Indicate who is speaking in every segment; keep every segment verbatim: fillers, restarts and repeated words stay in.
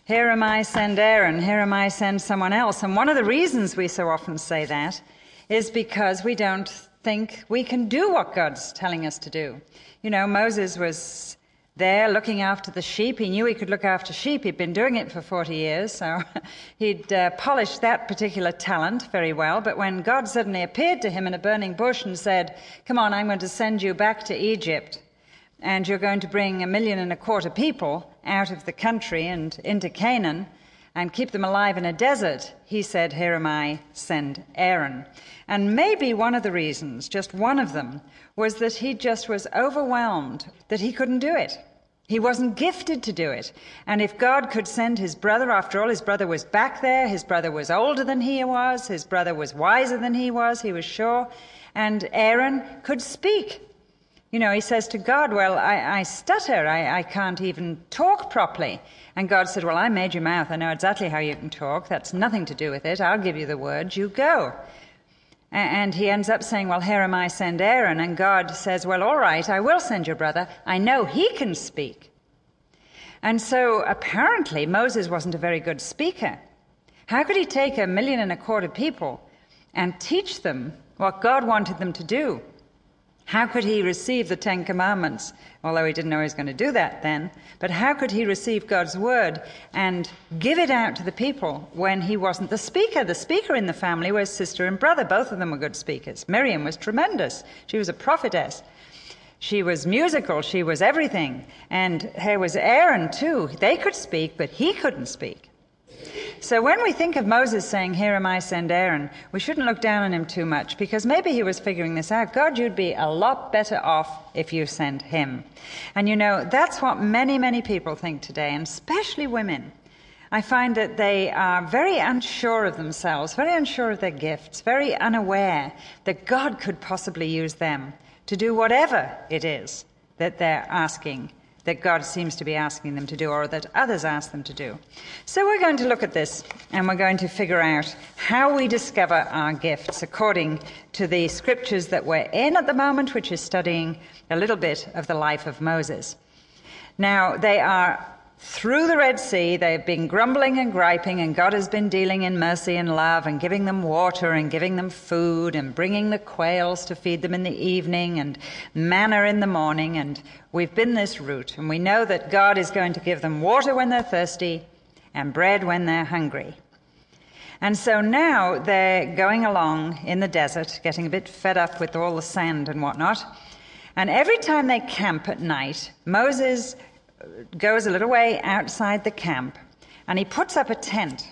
Speaker 1: Here am I, send Aaron. Here am I, send someone else. And one of the reasons we so often say that is because we don't think we can do what God's telling us to do. You know, Moses was there looking after the sheep. He knew he could look after sheep. He'd been doing it for forty years, so he'd uh, polished that particular talent very well. But when God suddenly appeared to him in a burning bush and said, come on, I'm going to send you back to Egypt, and you're going to bring a million and a quarter people out of the country and into Canaan and keep them alive in a desert, he said, here am I, send Aaron. And maybe one of the reasons, just one of them, was that he just was overwhelmed that he couldn't do it. He wasn't gifted to do it. And if God could send his brother, after all, his brother was back there, his brother was older than he was, his brother was wiser than he was, he was sure, and Aaron could speak. You know, he says to God, well, I, I stutter, I, I can't even talk properly. And God said, well, I made your mouth, I know exactly how you can talk, that's nothing to do with it, I'll give you the words, you go. And he ends up saying, well, here am I, send Aaron. And God says, well, all right, I will send your brother. I know he can speak. And so apparently Moses wasn't a very good speaker. How could he take a million and a quarter people and teach them what God wanted them to do? How could he receive the Ten Commandments? Although he didn't know he was going to do that then. But how could he receive God's word and give it out to the people when he wasn't the speaker? The speaker in the family was sister and brother. Both of them were good speakers. Miriam was tremendous. She was a prophetess. She was musical. She was everything. And there was Aaron too. They could speak, but he couldn't speak. So when we think of Moses saying, here am I, send Aaron, we shouldn't look down on him too much, because maybe he was figuring this out. God, you'd be a lot better off if you sent him. And you know, that's what many, many people think today, and especially women. I find that they are very unsure of themselves, very unsure of their gifts, very unaware that God could possibly use them to do whatever it is that they're asking, that God seems to be asking them to do, or that others ask them to do. So we're going to look at this, and we're going to figure out how we discover our gifts according to the scriptures that we're in at the moment, which is studying a little bit of the life of Moses. Now, they are through the Red Sea. They've been grumbling and griping, and God has been dealing in mercy and love and giving them water and giving them food and bringing the quails to feed them in the evening and manna in the morning. And we've been this route, and we know that God is going to give them water when they're thirsty and bread when they're hungry. And so now they're going along in the desert, getting a bit fed up with all the sand and whatnot. And every time they camp at night, Moses goes a little way outside the camp, and he puts up a tent.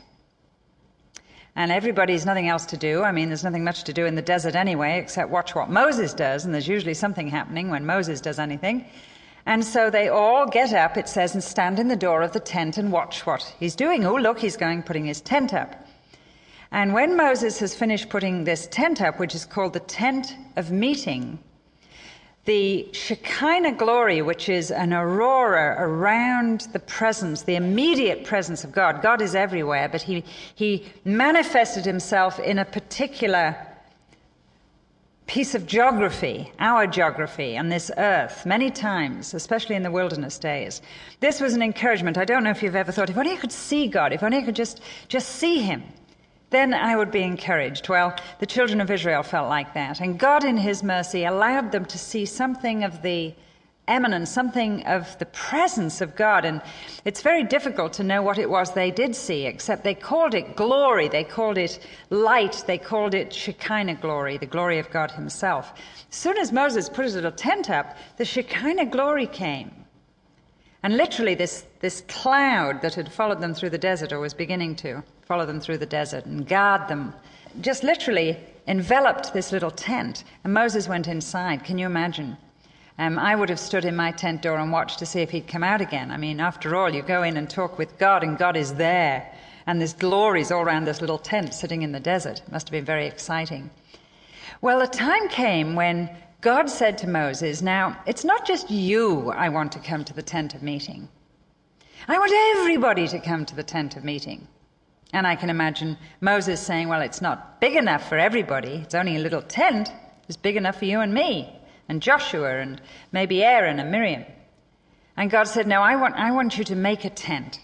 Speaker 1: And everybody's nothing else to do. I mean, there's nothing much to do in the desert anyway, except watch what Moses does, and there's usually something happening when Moses does anything. And so they all get up, it says, and stand in the door of the tent and watch what he's doing. Oh, look, he's going, putting his tent up. And when Moses has finished putting this tent up, which is called the tent of meeting, the Shekinah glory, which is an aurora around the presence, the immediate presence of God. God is everywhere, but he, he manifested himself in a particular piece of geography, our geography on this earth, many times, especially in the wilderness days. This was an encouragement. I don't know if you've ever thought, if only I could see God, if only I could just, just see him, then I would be encouraged. Well, the children of Israel felt like that. And God, in his mercy, allowed them to see something of the eminence, something of the presence of God. And it's very difficult to know what it was they did see, except they called it glory, they called it light, they called it Shekinah glory, the glory of God himself. As soon as Moses put his little tent up, the Shekinah glory came. And literally this, this cloud that had followed them through the desert, or was beginning to follow them through the desert and guard them, just literally enveloped this little tent. And Moses went inside. Can you imagine? Um, I would have stood in my tent door and watched to see if he'd come out again. I mean, after all, you go in and talk with God, and God is there. And there's glories all around this little tent sitting in the desert. It must have been very exciting. Well, a time came when God said to Moses, now, it's not just you I want to come to the tent of meeting. I want everybody to come to the tent of meeting. And I can imagine Moses saying, well, it's not big enough for everybody. It's only a little tent. It's big enough for you and me, and Joshua, and maybe Aaron and Miriam. And God said, no, I want, I want you to make a tent.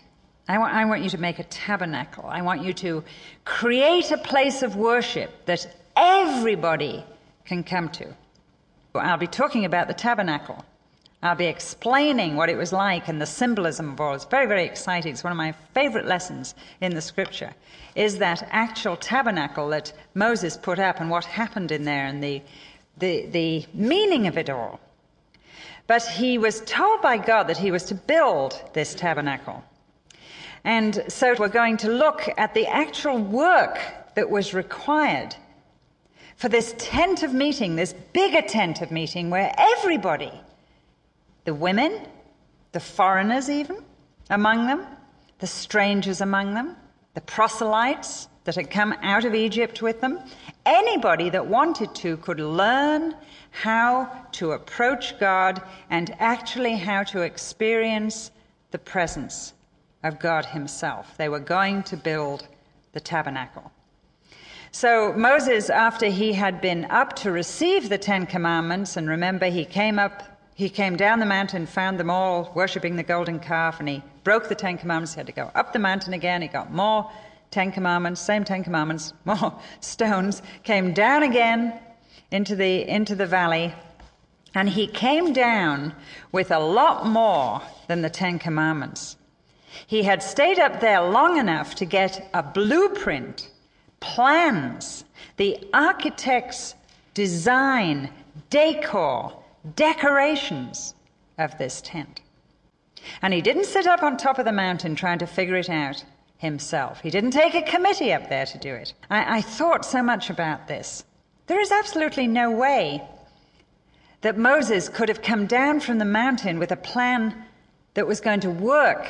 Speaker 1: I want, I want you to make a tabernacle. I want you to create a place of worship that everybody can come to. I'll be talking about the tabernacle. I'll be explaining what it was like and the symbolism of all. It's very, very exciting. It's one of my favorite lessons in the scripture, is that actual tabernacle that Moses put up and what happened in there and the, the, the meaning of it all. But he was told by God that he was to build this tabernacle. And so we're going to look at the actual work that was required for this tent of meeting, this bigger tent of meeting where everybody, the women, the foreigners even among them, the strangers among them, the proselytes that had come out of Egypt with them, anybody that wanted to could learn how to approach God and actually how to experience the presence of God himself. They were going to build the tabernacle. So Moses, after he had been up to receive the Ten Commandments, and remember he came up, he came down the mountain, found them all worshipping the golden calf, and he broke the Ten Commandments. He had to go up the mountain again. He got more Ten Commandments, same Ten Commandments, more stones, came down again into the, into the valley, and he came down with a lot more than the Ten Commandments. He had stayed up there long enough to get a blueprint, plans, the architect's design, decor, decorations of this tent. And he didn't sit up on top of the mountain trying to figure it out himself. He didn't take a committee up there to do it. I, I thought so much about this. There is absolutely no way that Moses could have come down from the mountain with a plan that was going to work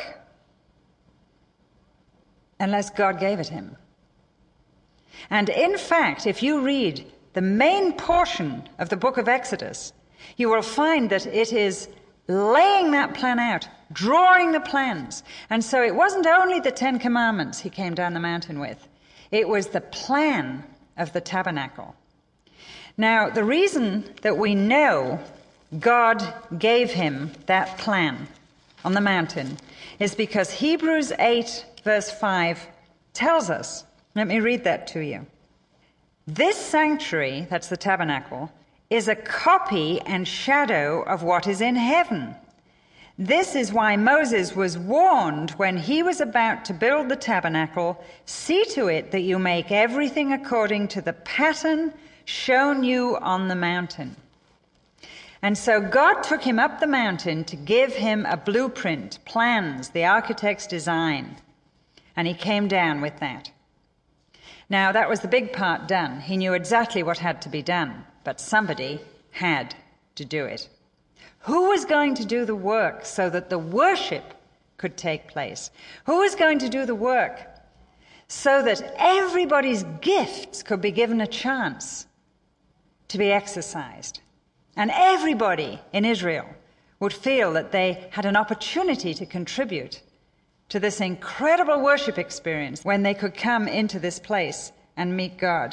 Speaker 1: unless God gave it him. And in fact, if you read the main portion of the book of Exodus, you will find that it is laying that plan out, drawing the plans. And so it wasn't only the Ten Commandments he came down the mountain with. It was the plan of the tabernacle. Now, the reason that we know God gave him that plan on the mountain is because Hebrews eight, verse five, tells us, let me read that to you. This sanctuary, that's the tabernacle, is a copy and shadow of what is in heaven. This is why Moses was warned when he was about to build the tabernacle, see to it that you make everything according to the pattern shown you on the mountain. And so God took him up the mountain to give him a blueprint, plans, the architect's design. And he came down with that. Now, that was the big part done. He knew exactly what had to be done, but somebody had to do it. Who was going to do the work so that the worship could take place? Who was going to do the work so that everybody's gifts could be given a chance to be exercised? And everybody in Israel would feel that they had an opportunity to contribute to this incredible worship experience when they could come into this place and meet God.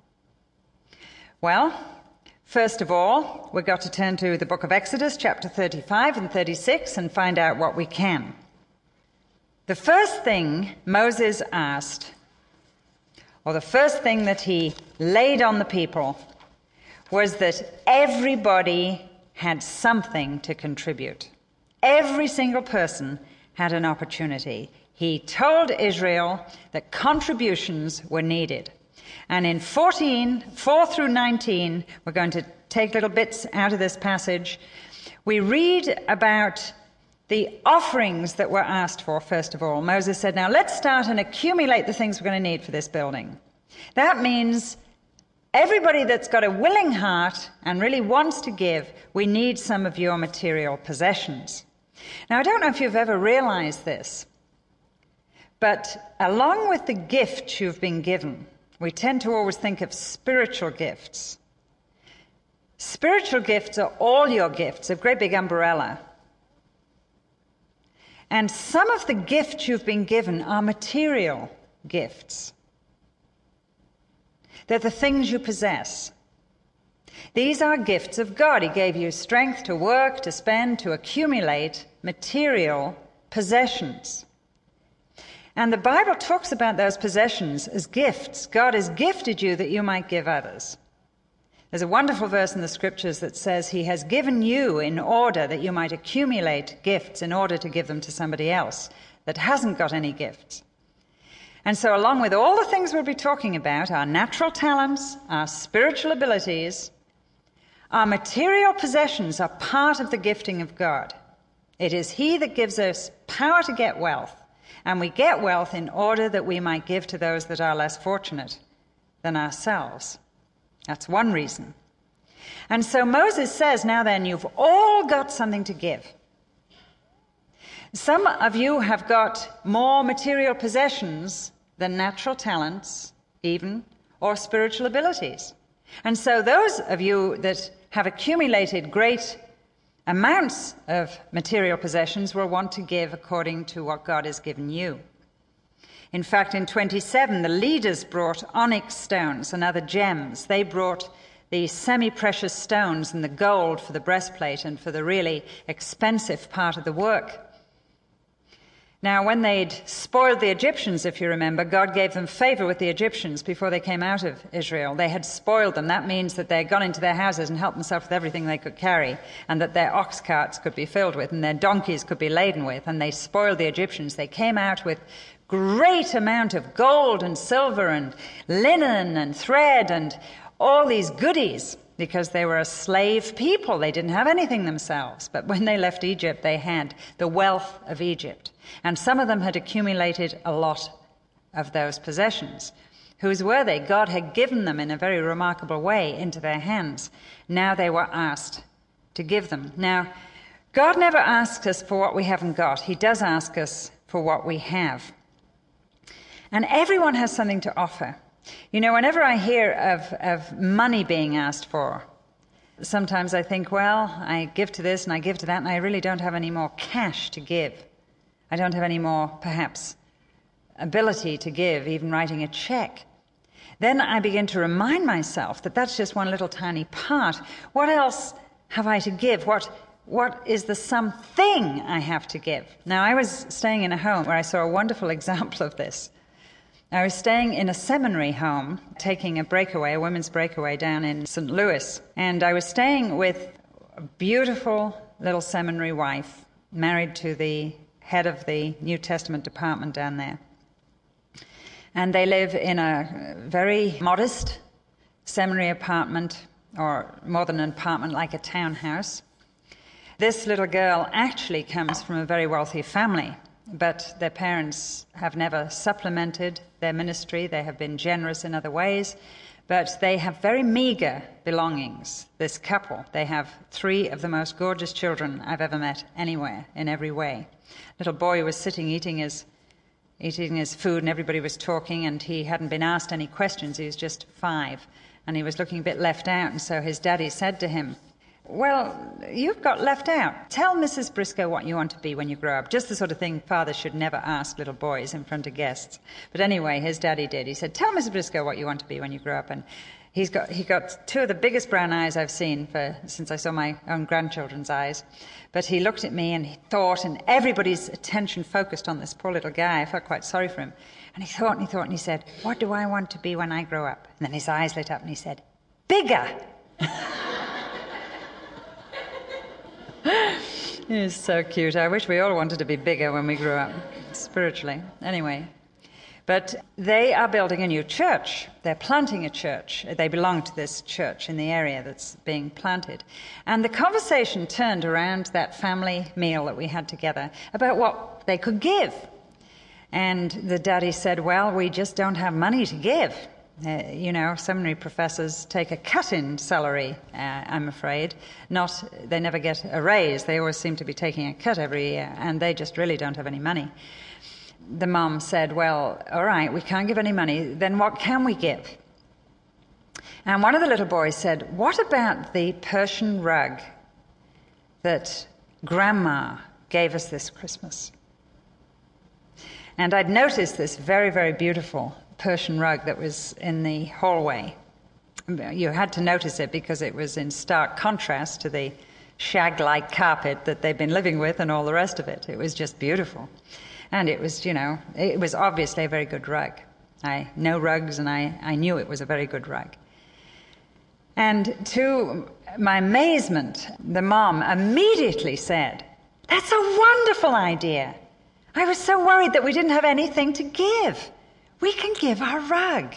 Speaker 1: Well, first of all, we've got to turn to the book of Exodus, chapter thirty-five and thirty-six, and find out what we can. The first thing Moses asked, or the first thing that he laid on the people, was that everybody had something to contribute. Every single person had an opportunity. He told Israel that contributions were needed. And in fourteen, four through nineteen, we're going to take little bits out of this passage, we read about the offerings that were asked for, first of all. Moses said, now let's start and accumulate the things we're going to need for this building. That means everybody that's got a willing heart and really wants to give, we need some of your material possessions. Now, I don't know if you've ever realized this, but along with the gift you've been given, we tend to always think of spiritual gifts. Spiritual gifts are all your gifts, a great big umbrella. And some of the gifts you've been given are material gifts. They're the things you possess. These are gifts of God. He gave you strength to work, to spend, to accumulate material possessions. And the Bible talks about those possessions as gifts. God has gifted you that you might give others. There's a wonderful verse in the scriptures that says he has given you in order that you might accumulate gifts in order to give them to somebody else that hasn't got any gifts. And so along with all the things we'll be talking about, our natural talents, our spiritual abilities, our material possessions are part of the gifting of God. It is he that gives us power to get wealth, and we get wealth in order that we might give to those that are less fortunate than ourselves. That's one reason. And so Moses says, now then, you've all got something to give. Some of you have got more material possessions than natural talents, even, or spiritual abilities. And so those of you that have accumulated great amounts of material possessions will want to give according to what God has given you. In fact, in twenty-seven, the leaders brought onyx stones and other gems. They brought the semi-precious stones and the gold for the breastplate and for the really expensive part of the work. Now, when they'd spoiled the Egyptians, if you remember, God gave them favor with the Egyptians before they came out of Israel. They had spoiled them. That means that they had gone into their houses and helped themselves with everything they could carry, and that their ox carts could be filled with, and their donkeys could be laden with, and they spoiled the Egyptians. They came out with great amount of gold and silver and linen and thread and all these goodies, because they were a slave people. They didn't have anything themselves. But when they left Egypt, they had the wealth of Egypt. And some of them had accumulated a lot of those possessions. Whose were they? God had given them in a very remarkable way into their hands. Now they were asked to give them. Now, God never asks us for what we haven't got. He does ask us for what we have. And everyone has something to offer. You know, whenever I hear of, of money being asked for, sometimes I think, well, I give to this and I give to that, and I really don't have any more cash to give. I don't have any more, perhaps, ability to give, even writing a check. Then I begin to remind myself that that's just one little tiny part. What else have I to give? What, what is the something I have to give? Now, I was staying in a home where I saw a wonderful example of this. I was staying in a seminary home, taking a breakaway, a women's breakaway down in Saint Louis. And I was staying with a beautiful little seminary wife, married to the head of the New Testament department down there. And they live in a very modest seminary apartment, or more than an apartment, like a townhouse. This little girl actually comes from a very wealthy family, but their parents have never supplemented their ministry. They have been generous in other ways, but they have very meager belongings, this couple. They have three of the most gorgeous children I've ever met anywhere, in every way. Little boy was sitting eating his, eating his food, and everybody was talking, and he hadn't been asked any questions. He was just five, and he was looking a bit left out, and so his daddy said to him, well, you've got left out. Tell Missus Briscoe what you want to be when you grow up. Just the sort of thing fathers should never ask little boys in front of guests. But anyway, his daddy did. He said, tell Missus Briscoe what you want to be when you grow up. And he's got he got two of the biggest brown eyes I've seen for, since I saw my own grandchildren's eyes. But he looked at me and he thought, and everybody's attention focused on this poor little guy. I felt quite sorry for him. And he thought and he thought and he said, what do I want to be when I grow up? And then his eyes lit up and he said, bigger. He's so cute. I wish we all wanted to be bigger when we grew up, spiritually. Anyway, but they are building a new church. They're planting a church. They belong to this church in the area that's being planted. And the conversation turned around that family meal that we had together about what they could give. And the daddy said, well, we just don't have money to give. Uh, you know, seminary professors take a cut in salary, uh, I'm afraid. Not, they never get a raise. They always seem to be taking a cut every year, and they just really don't have any money. The mom said, well, all right, we can't give any money. Then what can we give? And one of the little boys said, what about the Persian rug that Grandma gave us this Christmas? And I'd noticed this very, very beautiful Persian rug that was in the hallway. You had to notice it because it was in stark contrast to the shag-like carpet that they've been living with and all the rest of it. It was just beautiful. And it was, you know, it was obviously a very good rug. I know rugs, and I, I knew it was a very good rug. And to my amazement, the mom immediately said, "That's a wonderful idea. I was so worried that we didn't have anything to give. We can give our rug."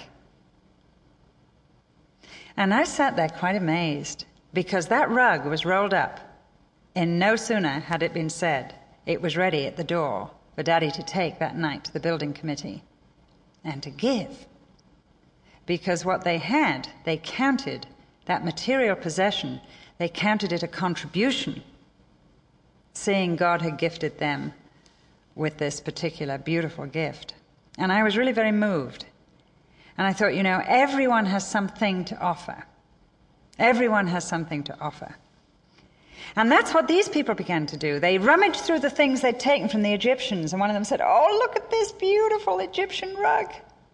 Speaker 1: And I sat there quite amazed, because that rug was rolled up, and no sooner had it been said, it was ready at the door for Daddy to take that night to the building committee and to give. Because what they had, they counted that material possession, they counted it a contribution, seeing God had gifted them with this particular beautiful gift. And I was really very moved. And I thought, you know, everyone has something to offer. Everyone has something to offer. And that's what these people began to do. They rummaged through the things they'd taken from the Egyptians, and one of them said, "Oh, look at this beautiful Egyptian rug.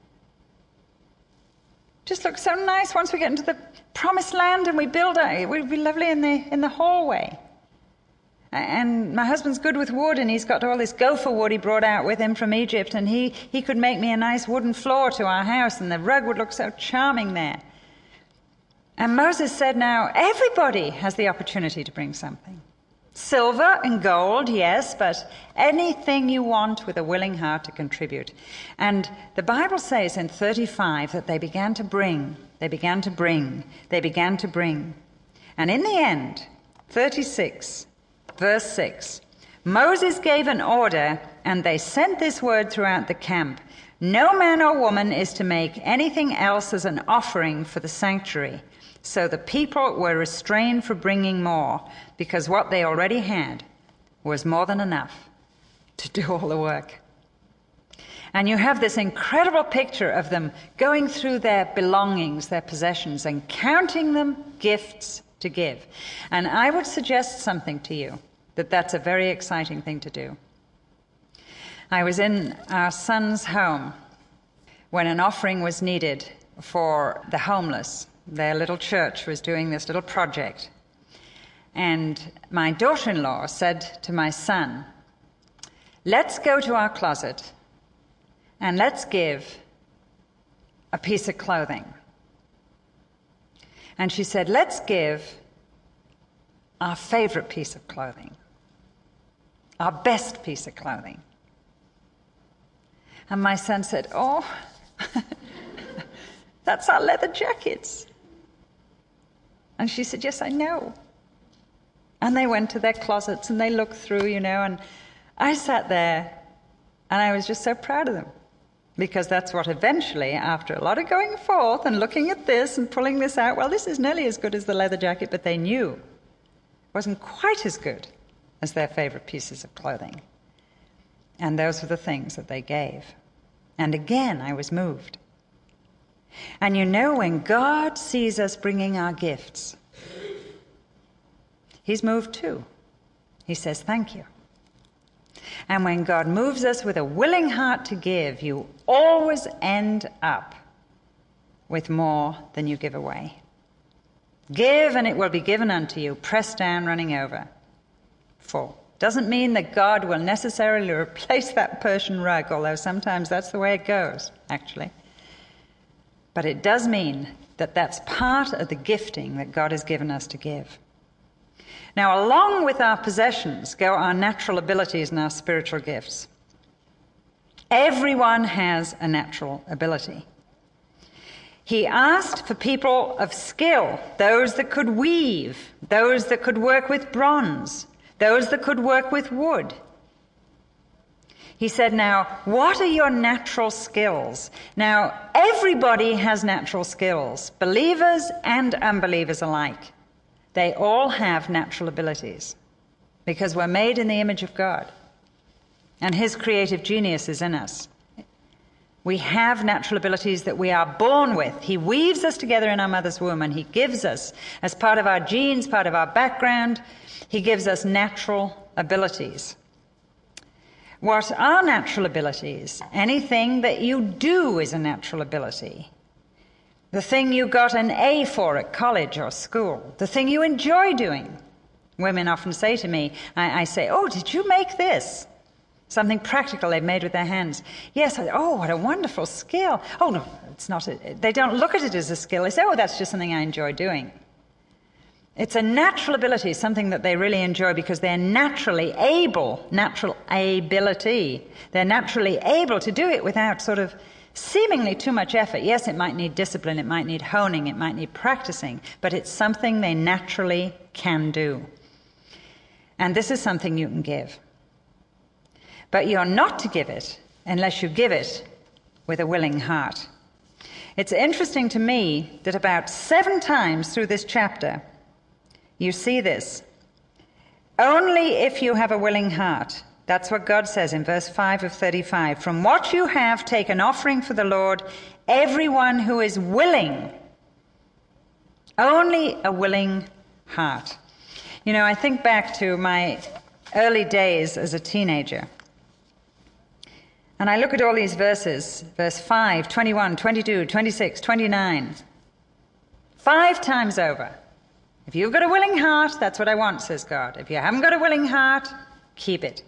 Speaker 1: Just looks so nice once we get into the promised land and we build it. It would be lovely in the in the hallway. And my husband's good with wood, and he's got all this gopher wood he brought out with him from Egypt, and he, he could make me a nice wooden floor to our house, and the rug would look so charming there." And Moses said, now, everybody has the opportunity to bring something. Silver and gold, yes, but anything you want with a willing heart to contribute. And the Bible says in thirty-five that they began to bring, they began to bring, they began to bring. And in the end, thirty-six, verse six, Moses gave an order, and they sent this word throughout the camp: "No man or woman is to make anything else as an offering for the sanctuary." So the people were restrained from bringing more, because what they already had was more than enough to do all the work. And you have this incredible picture of them going through their belongings, their possessions, and counting them gifts to give. And I would suggest something to you, that that's a very exciting thing to do. I was in our son's home when an offering was needed for the homeless. Their little church was doing this little project. And my daughter-in-law said to my son, "Let's go to our closet and let's give a piece of clothing." And she said, "Let's give our favorite piece of clothing, our best piece of clothing." And my son said, "Oh, that's our leather jackets." And she said, "Yes, I know." And they went to their closets and they looked through, you know, and I sat there and I was just so proud of them, because that's what eventually, after a lot of going forth and looking at this and pulling this out, well, this is nearly as good as the leather jacket, but they knew it wasn't quite as good as their favorite pieces of clothing. And those were the things that they gave. And again, I was moved. And you know, when God sees us bringing our gifts, he's moved too. He says, "Thank you." And when God moves us with a willing heart to give, you always end up with more than you give away. Give, and it will be given unto you, pressed down, running over. Full. Doesn't mean that God will necessarily replace that Persian rug, although sometimes that's the way it goes, actually. But it does mean that that's part of the gifting that God has given us to give. Now, along with our possessions go our natural abilities and our spiritual gifts. Everyone has a natural ability. He asked for people of skill, those that could weave, those that could work with bronze, those that could work with wood. He said, now, what are your natural skills? Now, everybody has natural skills, believers and unbelievers alike. They all have natural abilities because we're made in the image of God, and his creative genius is in us. We have natural abilities that we are born with. He weaves us together in our mother's womb, and he gives us, as part of our genes, part of our background, he gives us natural abilities. What are natural abilities? Anything that you do is a natural ability. The thing you got an A for at college or school. The thing you enjoy doing. Women often say to me, I, I say, oh, did you make this? Something practical they've made with their hands. Yes, oh, what a wonderful skill. Oh, no, it's not. A, they don't look at it as a skill. They say, oh, that's just something I enjoy doing. It's a natural ability, something that they really enjoy because they're naturally able, natural ability. They're naturally able to do it without sort of seemingly too much effort. Yes, it might need discipline, it might need honing, it might need practicing, but it's something they naturally can do. And this is something you can give. But you're not to give it unless you give it with a willing heart. It's interesting to me that about seven times through this chapter, you see this. Only if you have a willing heart. That's what God says in verse five of thirty-five. From what you have, take an offering for the Lord, everyone who is willing. Only a willing heart. You know, I think back to my early days as a teenager. And I look at all these verses, verse five, twenty-one, twenty-two, twenty-six, twenty-nine. Five times over. If you've got a willing heart, that's what I want, says God. If you haven't got a willing heart, keep it.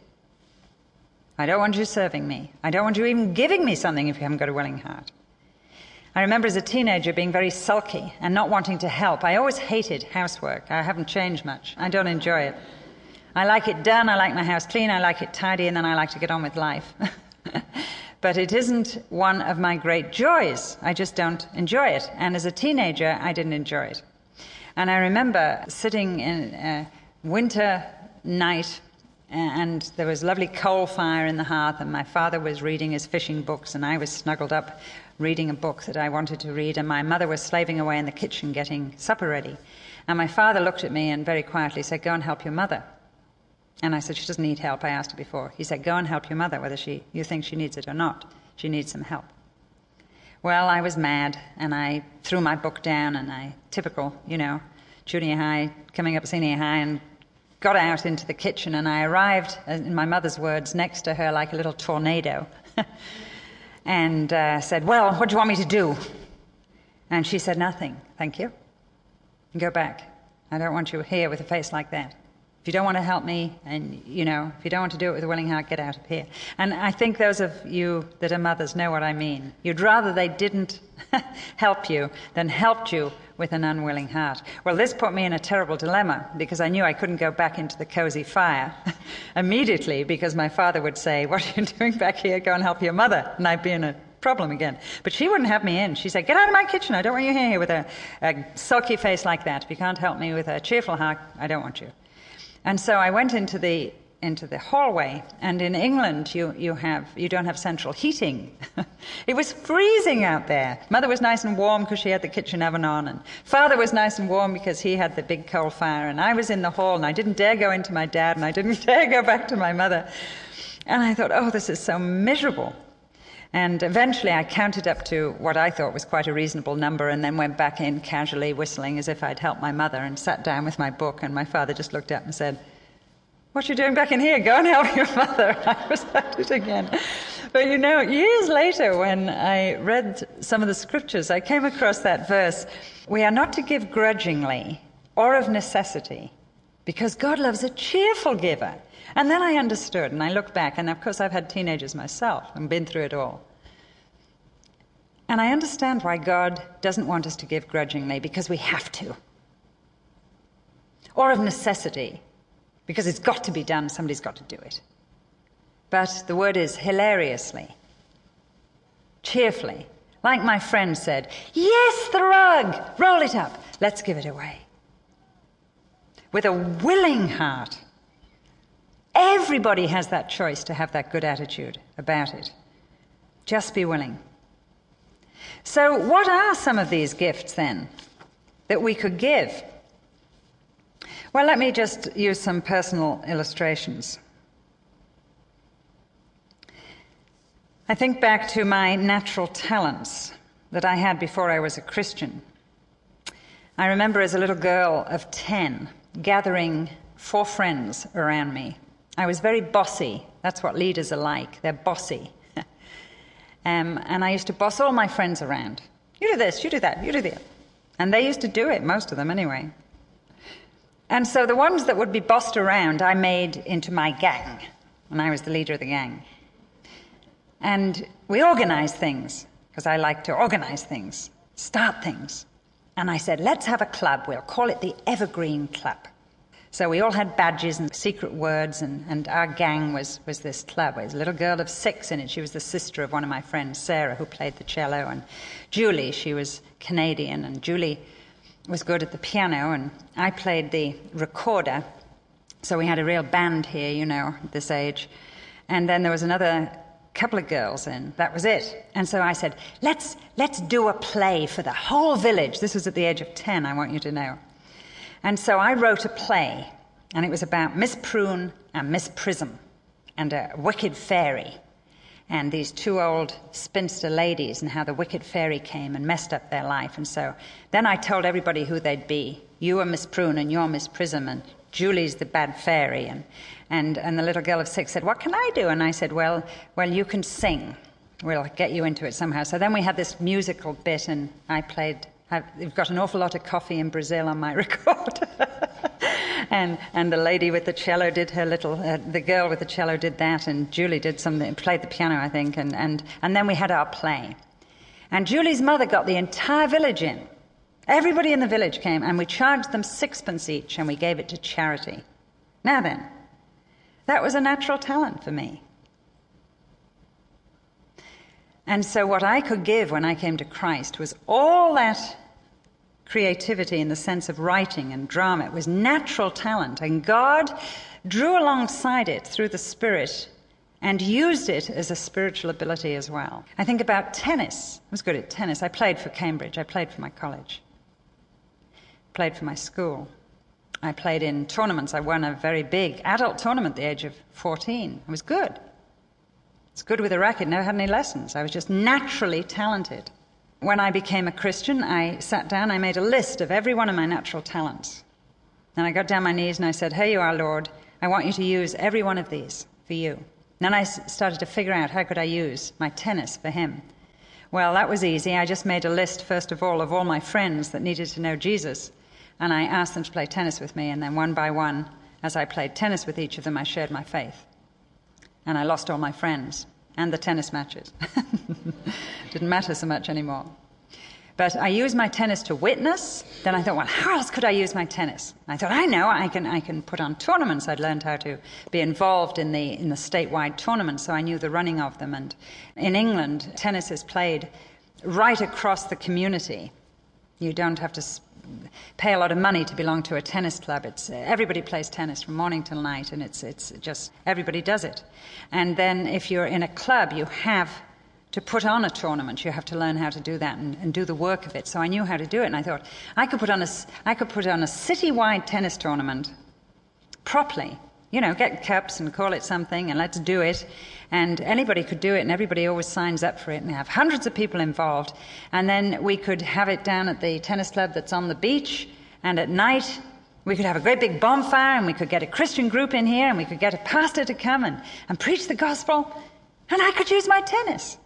Speaker 1: I don't want you serving me. I don't want you even giving me something if you haven't got a willing heart. I remember as a teenager being very sulky and not wanting to help. I always hated housework. I haven't changed much. I don't enjoy it. I like it done, I like my house clean, I like it tidy, and then I like to get on with life. But it isn't one of my great joys. I just don't enjoy it. And as a teenager, I didn't enjoy it. And I remember sitting in a winter night, and there was a lovely coal fire in the hearth, and my father was reading his fishing books, and I was snuggled up reading a book that I wanted to read, and my mother was slaving away in the kitchen getting supper ready. And my father looked at me and very quietly said, "Go and help your mother." And I said, "She doesn't need help. I asked her before." He said, "Go and help your mother, whether she you think she needs it or not. She needs some help." Well, I was mad, and I threw my book down, and I, typical, you know, junior high, coming up senior high, and got out into the kitchen, and I arrived, in my mother's words, next to her like a little tornado, and uh, said, "Well, what do you want me to do?" And she said, "Nothing, thank you. Go back. I don't want you here with a face like that. If you don't want to help me, and, you know, if you don't want to do it with a willing heart, get out of here." And I think those of you that are mothers know what I mean. You'd rather they didn't help you than helped you with an unwilling heart. Well, this put me in a terrible dilemma, because I knew I couldn't go back into the cozy fire immediately, because my father would say, "What are you doing back here? Go and help your mother." And I'd be in a problem again. But she wouldn't have me in. She said, "Get out of my kitchen. I don't want you here with a, a sulky face like that. If you can't help me with a cheerful heart, I don't want you." And so I went into the into the hallway, and in England you you have you don't have central heating. It was freezing out there. Mother was nice and warm because she had the kitchen oven on, and father was nice and warm because he had the big coal fire, and I was in the hall, and I didn't dare go into my dad, and I didn't dare go back to my mother. And I thought, oh, this is so miserable. And eventually I counted up to what I thought was quite a reasonable number, and then went back in casually whistling as if I'd helped my mother, and sat down with my book, and my father just looked up and said, "What are you doing back in here? Go and help your mother." I was at it again. But you know, years later when I read some of the scriptures, I came across that verse, "We are not to give grudgingly or of necessity, because God loves a cheerful giver." And then I understood, and I looked back, and of course I've had teenagers myself and been through it all. And I understand why God doesn't want us to give grudgingly, because we have to. Or of necessity, because it's got to be done, somebody's got to do it. But the word is hilariously, cheerfully. Like my friend said, "Yes, the rug, roll it up, let's give it away." With a willing heart. Everybody has that choice to have that good attitude about it. Just be willing. So what are some of these gifts then that we could give? Well, let me just use some personal illustrations. I think back to my natural talents that I had before I was a Christian. I remember as a little girl of ten gathering four friends around me. I was very bossy. That's what leaders are like. They're bossy. um, and I used to boss all my friends around. You do this, you do that, you do that. And they used to do it, most of them anyway. And so the ones that would be bossed around, I made into my gang. and I was the leader of the gang. And we organized things, because I like to organize things, start things. And I said, let's have a club. We'll call it the Evergreen Club. So we all had badges and secret words, and, and our gang was, was this club. There was a little girl of six in it. She was the sister of one of my friends, Sarah, who played the cello, and Julie, she was Canadian, and Julie was good at the piano, and I played the recorder. So we had a real band here, you know, at this age. And then there was another couple of girls, and that was it. And so I said, let's, let's do a play for the whole village. This was at the age of ten, I want you to know. And so I wrote a play, and it was about Miss Prune and Miss Prism and a wicked fairy and these two old spinster ladies and how the wicked fairy came and messed up their life. And so then I told everybody who they'd be. You are Miss Prune and you're Miss Prism, and Julie's the bad fairy. And, and, and the little girl of six said, what can I do? And I said, well, well, you can sing. We'll get you into it somehow. So then we had this musical bit, and I played... I've got an awful lot of coffee in Brazil on my record. and and the lady with the cello did her little, uh, the girl with the cello did that, and Julie did something, played the piano, I think, and, and, and then we had our play. And Julie's mother got the entire village in. Everybody in the village came, and we charged them sixpence each, and we gave it to charity. Now then, that was a natural talent for me. And so what I could give when I came to Christ was all that creativity in the sense of writing and drama. It was natural talent, and God drew alongside it through the Spirit and used it as a spiritual ability as well. I think about tennis. I was good at tennis. I played for Cambridge. I played for my college. Played for my school. I played in tournaments. I won a very big adult tournament at the age of fourteen. I was good. I was good with a racket, never had any lessons. I was just naturally talented. When I became a Christian, I sat down, I made a list of every one of my natural talents. And I got down on my knees and I said, here you are, Lord. I want you to use every one of these for you. And then I started to figure out how could I use my tennis for him. Well, that was easy. I just made a list, first of all, of all my friends that needed to know Jesus. And I asked them to play tennis with me. And then one by one, as I played tennis with each of them, I shared my faith. And I lost all my friends and the tennis matches. Didn't matter so much anymore. But I used my tennis to witness. Then I thought, well, how else could I use my tennis? I thought, I know, I can I can put on tournaments. I'd learned how to be involved in the in the statewide tournaments, so I knew the running of them. And in England, tennis is played right across the community. You don't have to pay a lot of money to belong to a tennis club. It's everybody plays tennis from morning till night, and it's it's just everybody does it. And then if you're in a club, you have to put on a tournament. You have to learn how to do that and, and do the work of it. So I knew how to do it, and I thought I could put on a I could put on a citywide tennis tournament properly. You know, get cups and call it something, and let's do it. And anybody could do it, and everybody always signs up for it, and have hundreds of people involved. And then we could have it down at the tennis club that's on the beach, and at night we could have a great big bonfire, and we could get a Christian group in here, and we could get a pastor to come and, and preach the gospel, and I could use my tennis.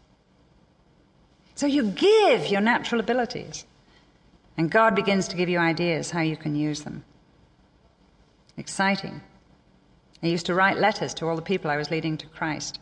Speaker 1: So you give your natural abilities, and God begins to give you ideas how you can use them. Exciting. I used to write letters to all the people I was leading to Christ.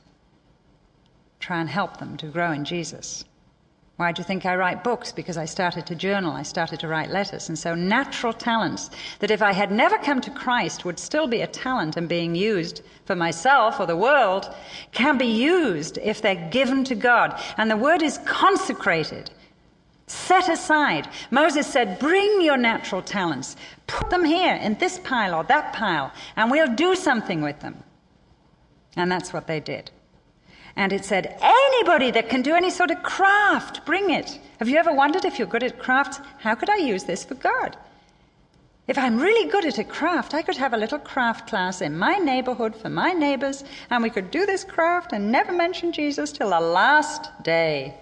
Speaker 1: Try and help them to grow in Jesus. Why do you think I write books? Because I started to journal, I started to write letters. And so natural talents that if I had never come to Christ would still be a talent and being used for myself or the world, can be used if they're given to God. And the word is consecrated. Set aside. Moses said, bring your natural talents. Put them here in this pile or that pile, and we'll do something with them. And that's what they did. And it said, anybody that can do any sort of craft, bring it. Have you ever wondered if you're good at crafts, how could I use this for God? If I'm really good at a craft, I could have a little craft class in my neighborhood for my neighbors, and we could do this craft and never mention Jesus till the last day.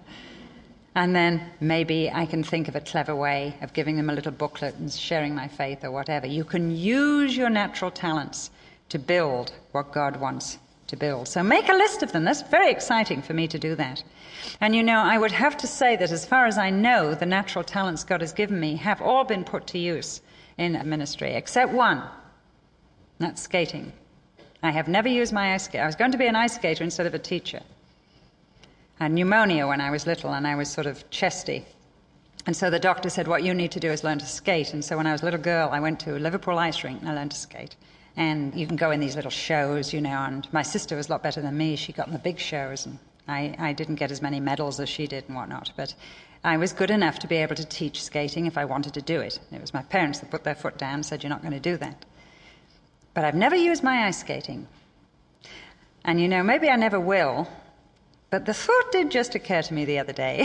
Speaker 1: And then maybe I can think of a clever way of giving them a little booklet and sharing my faith or whatever. You can use your natural talents to build what God wants to build. So make a list of them. That's very exciting for me to do that. And you know, I would have to say that as far as I know, the natural talents God has given me have all been put to use in ministry, except one. That's skating. I have never used my ice skate. I was going to be an ice skater instead of a teacher. I had pneumonia when I was little, and I was sort of chesty. And so the doctor said, what you need to do is learn to skate. And so when I was a little girl, I went to Liverpool Ice Rink and I learned to skate. And you can go in these little shows, you know, and my sister was a lot better than me. She got in the big shows, and I, I didn't get as many medals as she did and whatnot. But I was good enough to be able to teach skating if I wanted to do it. It was my parents that put their foot down and said, you're not going to do that. But I've never used my ice skating. And, you know, maybe I never will. But the thought did just occur to me the other day.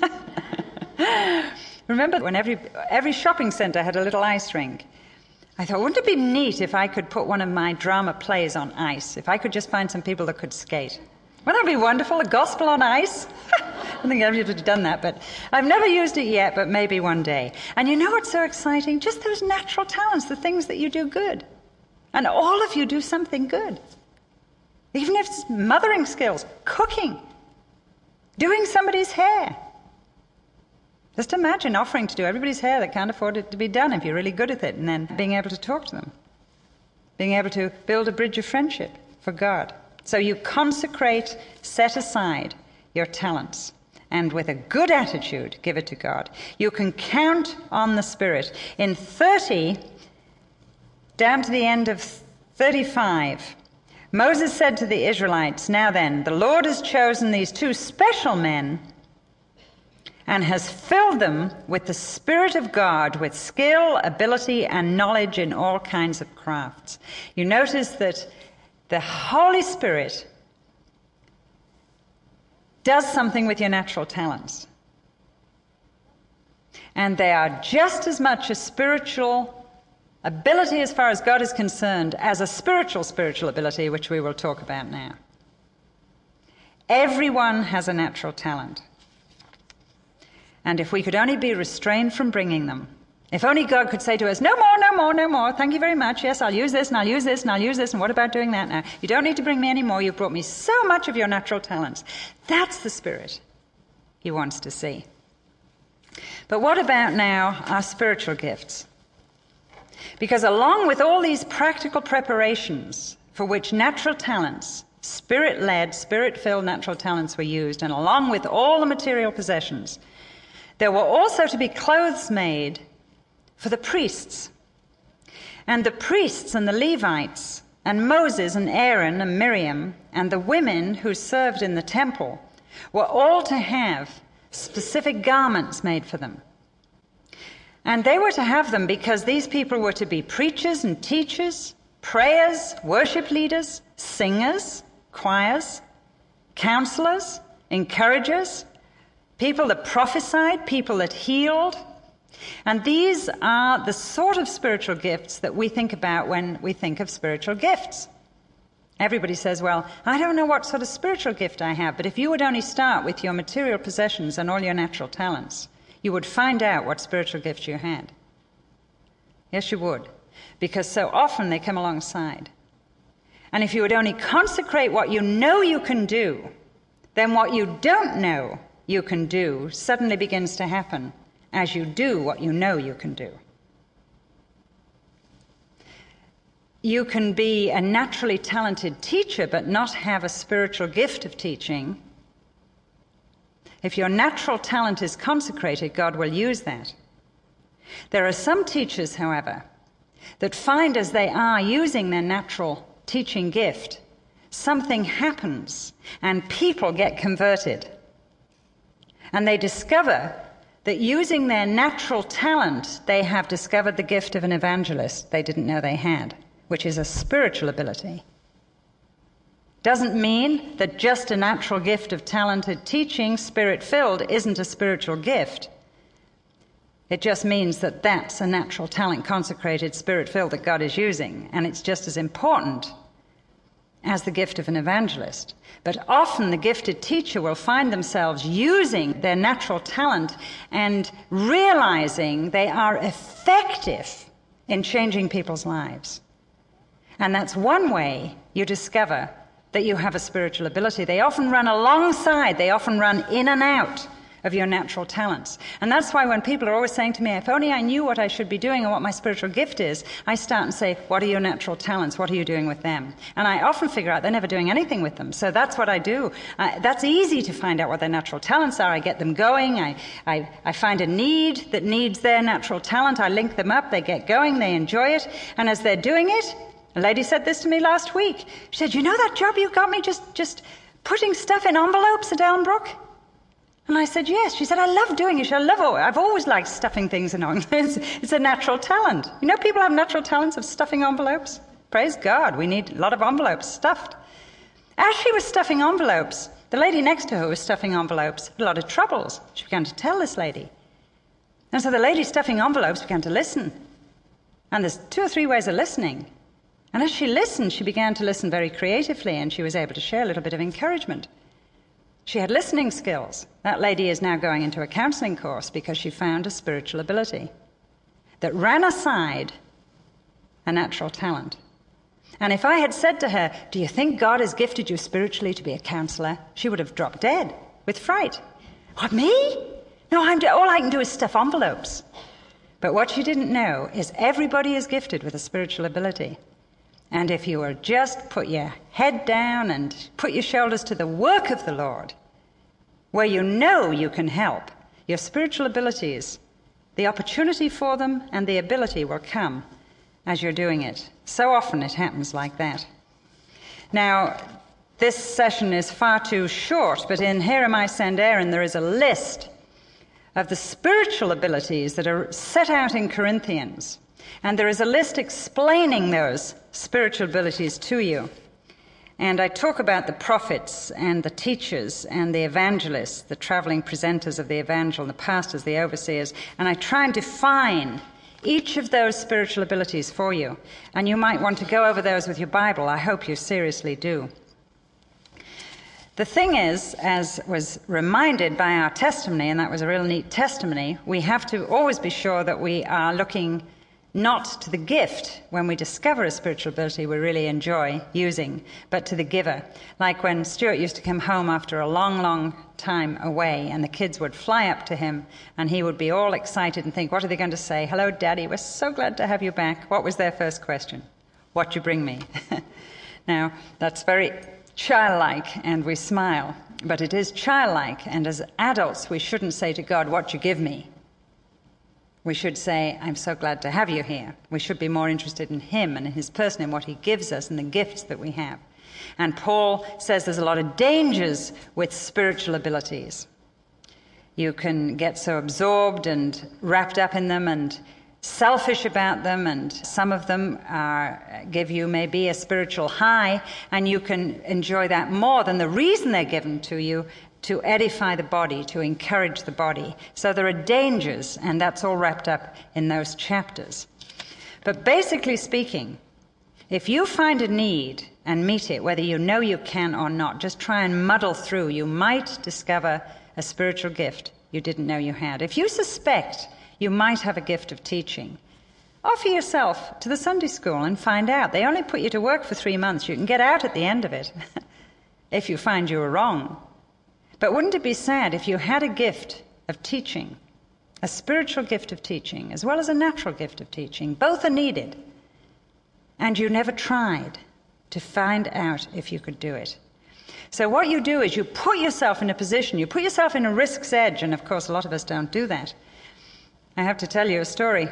Speaker 1: Remember when every, every shopping centre had a little ice rink? I thought, wouldn't it be neat if I could put one of my drama plays on ice? If I could just find some people that could skate. Wouldn't that be wonderful? A gospel on ice? I don't think everybody's done that, but I've never used it yet, but maybe one day. And you know what's so exciting? Just those natural talents, the things that you do good. And all of you do something good. Even if it's mothering skills, cooking, doing somebody's hair. Just imagine offering to do everybody's hair that can't afford it to be done if you're really good at it, and then being able to talk to them. Being able to build a bridge of friendship for God. So you consecrate, set aside your talents, and with a good attitude, give it to God. You can count on the Spirit. In thirty, down to the end of thirty-five, Moses said to the Israelites, now then, the Lord has chosen these two special men and has filled them with the Spirit of God, with skill, ability, and knowledge in all kinds of crafts. You notice that the Holy Spirit does something with your natural talents. And they are just as much a spiritual ability as far as God is concerned as a spiritual spiritual ability, which we will talk about now. Everyone has a natural talent. And if we could only be restrained from bringing them, if only God could say to us, no more, no more, no more, thank you very much, yes, I'll use this, and I'll use this, and I'll use this, and what about doing that now? You don't need to bring me any more, you've brought me so much of your natural talents. That's the Spirit He wants to see. But what about now our spiritual gifts? Because along with all these practical preparations for which natural talents, Spirit-led, Spirit-filled natural talents were used, and along with all the material possessions, there were also to be clothes made for the priests. And the priests and the Levites, and Moses and Aaron and Miriam, and the women who served in the temple, were all to have specific garments made for them. And they were to have them because these people were to be preachers and teachers, prayers, worship leaders, singers, choirs, counselors, encouragers, people that prophesied, people that healed. And these are the sort of spiritual gifts that we think about when we think of spiritual gifts. Everybody says, well, I don't know what sort of spiritual gift I have, but if you would only start with your material possessions and all your natural talents, you would find out what spiritual gifts you had. Yes, you would. Because so often they come alongside. And if you would only consecrate what you know you can do, then what you don't know you can do suddenly begins to happen as you do what you know you can do. You can be a naturally talented teacher but not have a spiritual gift of teaching. If your natural talent is consecrated, God will use that. There are some teachers, however, that find as they are using their natural teaching gift, something happens and people get converted. And they discover that using their natural talent, they have discovered the gift of an evangelist they didn't know they had, which is a spiritual ability. Doesn't mean that just a natural gift of talented teaching, Spirit-filled, isn't a spiritual gift. It just means that that's a natural talent, consecrated, Spirit-filled, that God is using, and it's just as important as the gift of an evangelist. But often the gifted teacher will find themselves using their natural talent and realizing they are effective in changing people's lives. And that's one way you discover that you have a spiritual ability. They often run alongside, they often run in and out of your natural talents. And that's why when people are always saying to me, if only I knew what I should be doing and what my spiritual gift is, I start and say, what are your natural talents? What are you doing with them? And I often figure out they're never doing anything with them. So that's what I do. Uh, that's easy to find out what their natural talents are. I get them going. I, I, I find a need that needs their natural talent. I link them up. They get going. They enjoy it. And as they're doing it, a lady said this to me last week. She said, you know that job you got me just, just putting stuff in envelopes at Ellenbrook? And I said, yes. She said, I love doing it. I love it. I've always liked stuffing things in envelopes. It's a natural talent. You know, people have natural talents of stuffing envelopes. Praise God. We need a lot of envelopes stuffed. As she was stuffing envelopes, the lady next to her was stuffing envelopes. A lot of troubles. She began to tell this lady. And so the lady stuffing envelopes began to listen. And there's two or three ways of listening. And as she listened, she began to listen very creatively, and she was able to share a little bit of encouragement. She had listening skills. That lady is now going into a counseling course because she found a spiritual ability that ran aside a natural talent. And if I had said to her, do you think God has gifted you spiritually to be a counselor? She would have dropped dead with fright. What, me? No, I'm do- all I can do is stuff envelopes. But what she didn't know is everybody is gifted with a spiritual ability. And if you will just put your head down and put your shoulders to the work of the Lord, where you know you can help, your spiritual abilities, the opportunity for them and the ability will come as you're doing it. So often it happens like that. Now, this session is far too short, but in Here Am I, Send Aaron, there is a list of the spiritual abilities that are set out in Corinthians. And there is a list explaining those spiritual abilities to you. And I talk about the prophets and the teachers and the evangelists, the traveling presenters of the evangel, the pastors, the overseers, and I try and define each of those spiritual abilities for you. And you might want to go over those with your Bible. I hope you seriously do. The thing is, as was reminded by our testimony, and that was a real neat testimony, we have to always be sure that we are looking not to the gift when we discover a spiritual ability we really enjoy using, but to the giver. Like when Stuart used to come home after a long, long time away, and the kids would fly up to him, and he would be all excited and think, what are they going to say? Hello, Daddy, we're so glad to have you back. What was their first question? What'd you bring me? Now, that's very childlike, and we smile, but it is childlike, and as adults, we shouldn't say to God, what'd you give me? We should say, I'm so glad to have you here. We should be more interested in him and in his person and what he gives us and the gifts that we have. And Paul says there's a lot of dangers with spiritual abilities. You can get so absorbed and wrapped up in them and selfish about them, and some of them are, give you maybe a spiritual high, and you can enjoy that more than the reason they're given to you, to edify the body, to encourage the body. So there are dangers, and that's all wrapped up in those chapters. But basically speaking, if you find a need and meet it, whether you know you can or not, just try and muddle through. You might discover a spiritual gift you didn't know you had. If you suspect you might have a gift of teaching, offer yourself to the Sunday school and find out. They only put you to work for three months. You can get out at the end of it if you find you were wrong. But wouldn't it be sad if you had a gift of teaching, a spiritual gift of teaching, as well as a natural gift of teaching? Both are needed. And you never tried to find out if you could do it. So what you do is you put yourself in a position, you put yourself in a risk's edge, and of course a lot of us don't do that. I have to tell you a story.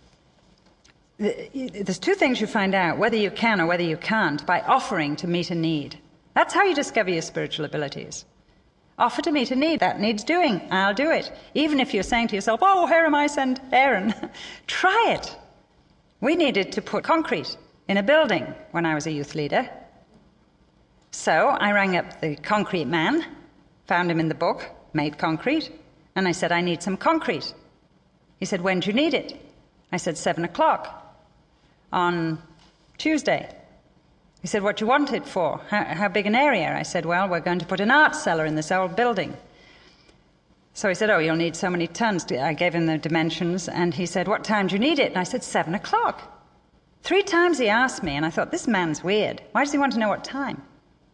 Speaker 1: There's two things you find out, whether you can or whether you can't, by offering to meet a need. That's how you discover your spiritual abilities. Offer to meet a need. That needs doing. I'll do it. Even if you're saying to yourself, oh, here am I, send Aaron. Try it. We needed to put concrete in a building when I was a youth leader. So I rang up the concrete man, found him in the book, made concrete, and I said, I need some concrete. He said, when do you need it? I said, seven o'clock on Tuesday. He said, what do you want it for? How, how big an area? I said, well, we're going to put an art cellar in this old building. So he said, oh, you'll need so many tons. I gave him the dimensions, and he said, what time do you need it? And I said, seven o'clock. Three times he asked me, and I thought, this man's weird. Why does he want to know what time?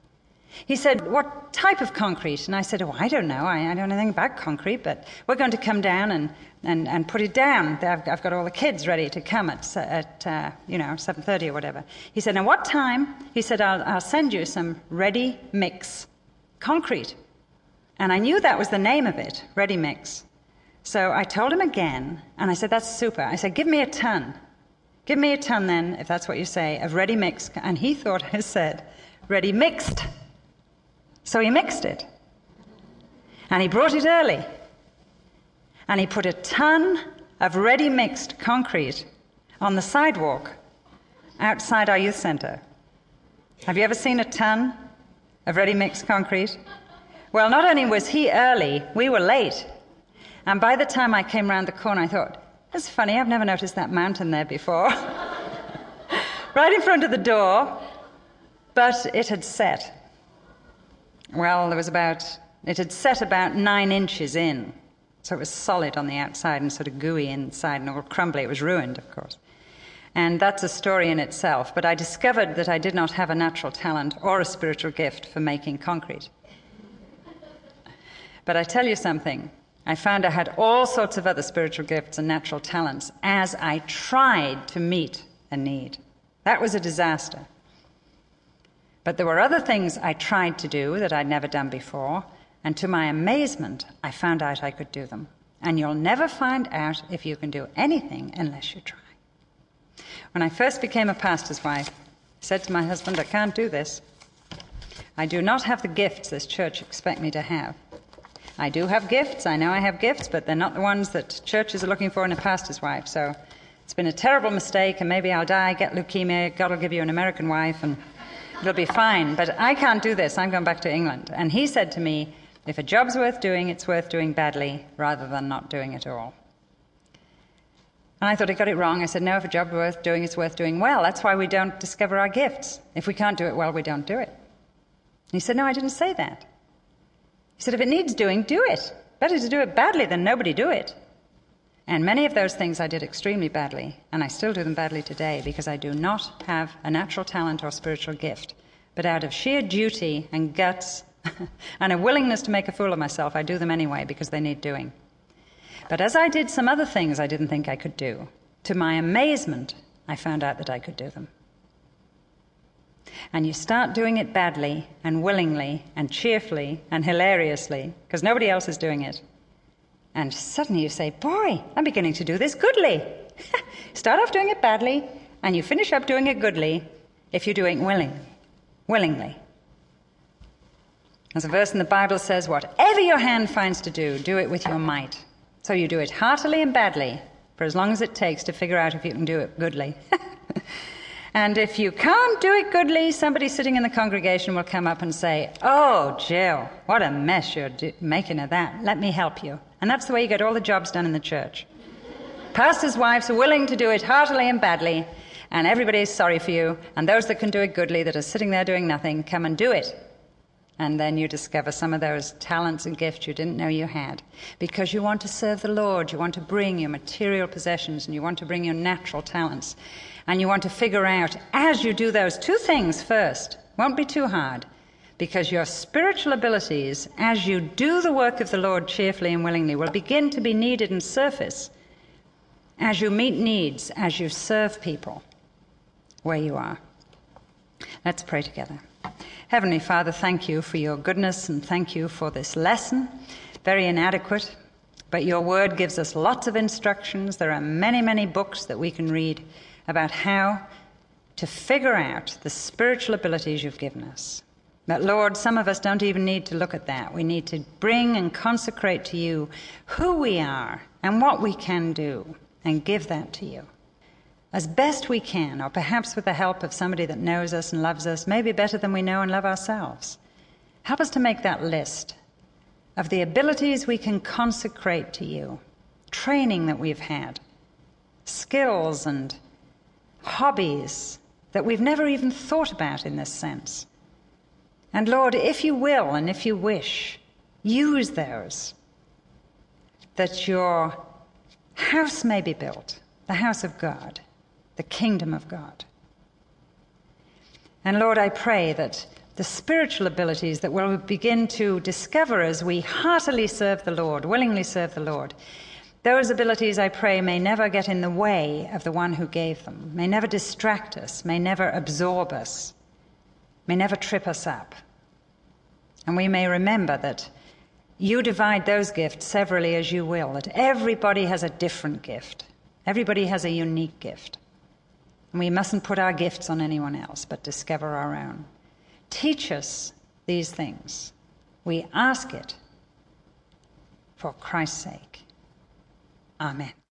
Speaker 1: He said, what type of concrete? And I said, oh, I don't know. I, I don't know anything about concrete, but we're going to come down and, and, and put it down. I've, I've got all the kids ready to come at, at uh, you know, seven thirty or whatever. He said, now what time? He said, I'll, I'll send you some ready mix concrete. And I knew that was the name of it, ready mix. So I told him again, and I said, that's super. I said, give me a ton. Give me a ton then, if that's what you say, of ready mix. And he thought I said, ready mixed. So he mixed it. And he brought it early. And he put a ton of ready mixed concrete on the sidewalk outside our youth center. Have you ever seen a ton of ready mixed concrete? Well, not only was he early, we were late. And by the time I came round the corner, I thought, that's funny, I've never noticed that mountain there before. Right in front of the door, but it had set. Well, there was about, it had set about nine inches in. So it was solid on the outside and sort of gooey inside and all crumbly. It was ruined, of course. And that's a story in itself. But I discovered that I did not have a natural talent or a spiritual gift for making concrete. But I tell you something. I found I had all sorts of other spiritual gifts and natural talents as I tried to meet a need. That was a disaster. But there were other things I tried to do that I'd never done before, and to my amazement, I found out I could do them. And you'll never find out if you can do anything unless you try. When I first became a pastor's wife, I said to my husband, I can't do this. I do not have the gifts this church expects me to have. I do have gifts, I know I have gifts, but they're not the ones that churches are looking for in a pastor's wife. So it's been a terrible mistake, and maybe I'll die, get leukemia, God will give you an American wife, and it'll be fine. But I can't do this, I'm going back to England. And he said to me, if a job's worth doing, it's worth doing badly rather than not doing it all. And I thought he got it wrong. I said, no, if a job's worth doing, it's worth doing well. That's why we don't discover our gifts. If we can't do it well, we don't do it. And he said, no, I didn't say that. He said, if it needs doing, do it. Better to do it badly than nobody do it. And many of those things I did extremely badly, and I still do them badly today because I do not have a natural talent or spiritual gift. But out of sheer duty and guts and a willingness to make a fool of myself, I do them anyway because they need doing. But as I did some other things I didn't think I could do, to my amazement, I found out that I could do them. And you start doing it badly and willingly and cheerfully and hilariously because nobody else is doing it. And suddenly you say, boy, I'm beginning to do this goodly. Start off doing it badly and you finish up doing it goodly if you're doing it willing, willingly. As a verse in the Bible says, whatever your hand finds to do, do it with your might. So you do it heartily and badly for as long as it takes to figure out if you can do it goodly. And if you can't do it goodly, somebody sitting in the congregation will come up and say, oh, Jill, what a mess you're do- making of that. Let me help you. And that's the way you get all the jobs done in the church. Pastors' wives are willing to do it heartily and badly, and everybody is sorry for you. And those that can do it goodly, that are sitting there doing nothing, come and do it. And then you discover some of those talents and gifts you didn't know you had. Because you want to serve the Lord, you want to bring your material possessions, and you want to bring your natural talents. And you want to figure out, as you do those two things first, won't be too hard, because your spiritual abilities, as you do the work of the Lord cheerfully and willingly, will begin to be needed and surface as you meet needs, as you serve people where you are. Let's pray together. Heavenly Father, thank you for your goodness and thank you for this lesson. Very inadequate, but your word gives us lots of instructions. There are many, many books that we can read about how to figure out the spiritual abilities you've given us. But Lord, some of us don't even need to look at that. We need to bring and consecrate to you who we are and what we can do and give that to you as best we can, or perhaps with the help of somebody that knows us and loves us, maybe better than we know and love ourselves. Help us to make that list of the abilities we can consecrate to you, training that we've had, skills and hobbies that we've never even thought about in this sense. And Lord, if you will and if you wish, use those, that your house may be built, the house of God, the kingdom of God. And Lord, I pray that the spiritual abilities that we'll begin to discover as we heartily serve the Lord, willingly serve the Lord. Those abilities, I pray, may never get in the way of the one who gave them, may never distract us, may never absorb us, may never trip us up. And we may remember that you divide those gifts severally as you will, that everybody has a different gift. Everybody has a unique gift. And we mustn't put our gifts on anyone else, but discover our own. Teach us these things. We ask it for Christ's sake. Amen.